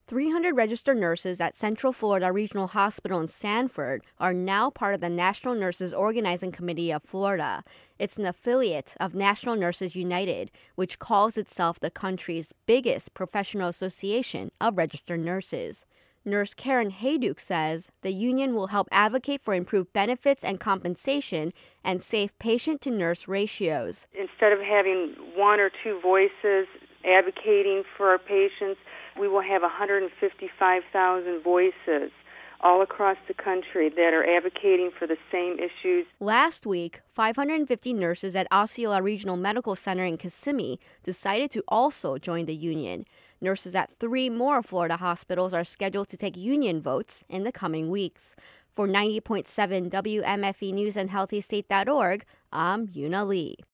300 registered nurses at Central Florida Regional Hospital in Sanford are now part of the National Nurses Organizing Committee of Florida. It's an affiliate of National Nurses United, which calls itself the country's biggest professional association of registered nurses. Nurse Karen Hayduke says the union will help advocate for improved benefits and compensation and safe patient-to-nurse ratios. Instead of having one or two voices advocating for our patients, we will have 155,000 voices all across the country that are advocating for the same issues. Last week, 550 nurses at Osceola Regional Medical Center in Kissimmee decided to also join the union. Nurses at 3 more Florida hospitals are scheduled to take union votes in the coming weeks. For 90.7 WMFE News and HealthyState.org, I'm Yuna Lee.